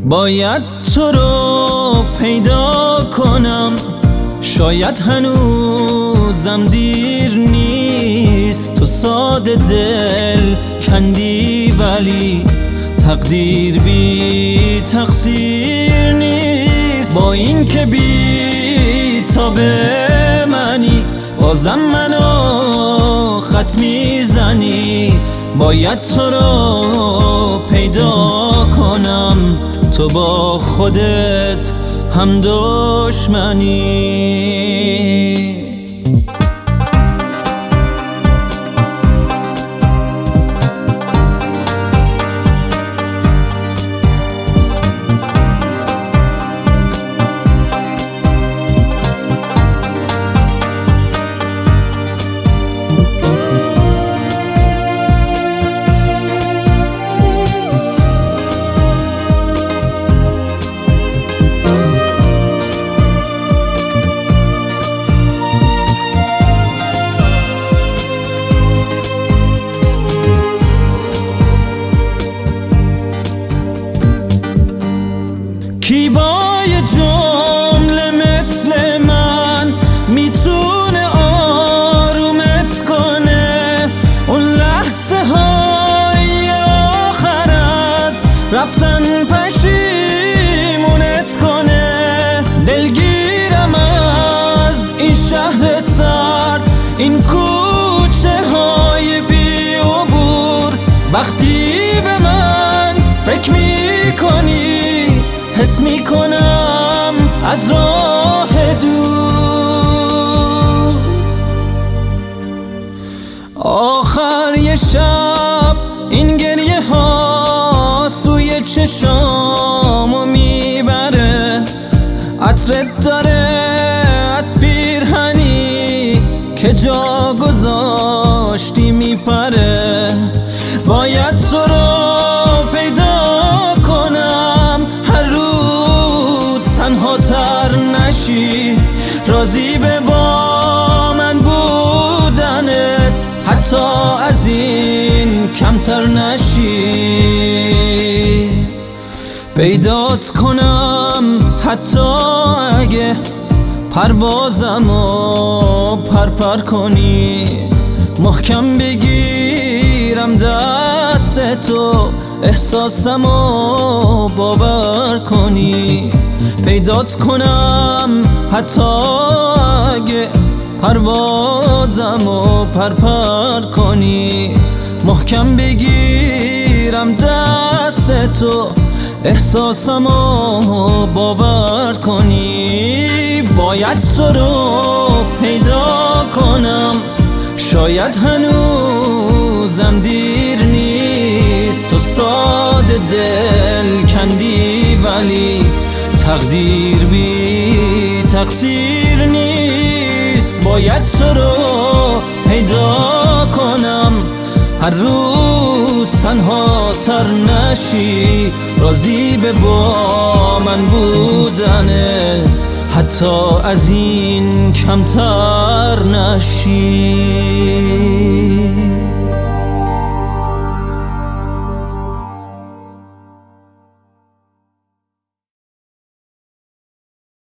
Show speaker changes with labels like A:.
A: باید تو رو پیدا کنم، شاید هنوزم دیر نیست. تو ساده دل کندی ولی تقدیر بی تقصیر نیست. با این که بی تاب منی بازم منو خط میزنی. باید تو رو پیدا کنم، تو با خودت هم دشمنی. کی با یه جمله مثل من میتونه آرومت کنه؟ اون لحظه های آخر از رفتن پشیمونت کنه. دلگیرم از این شهر سرد، این کوچه های بی عبور. وقتی به من فکر میکنی حس میکنم از راه دور. آخر یه شب این گریه ها سوی چشامو میبره. عطرت داره از پیرهنی که جا گذاشتی میپره. باید تو رو پیدا کنم، هر روز تنها تر نشی. راضی به با من بودنت، حتی از این کمتر نشی. پیدات کنم حتی اگه پروازمو پرپر کنی. محکم بگیرم دست تو، احساسمو باور کنی. پیدات کنم حتی اگه پروازمو پرپر کنی. محکم بگیرم دست تو، احساسمو باور کنی. باید تو رو پیدا کنم، شاید هنوزم دیر نیست. تو ساده دل کندی ولی تقدیر بی تقصیر نیست. باید تو رو پیدا کنم، هر روز تنها تر نشی. راضی به با من بودنت، حتی از این کمتر نشی.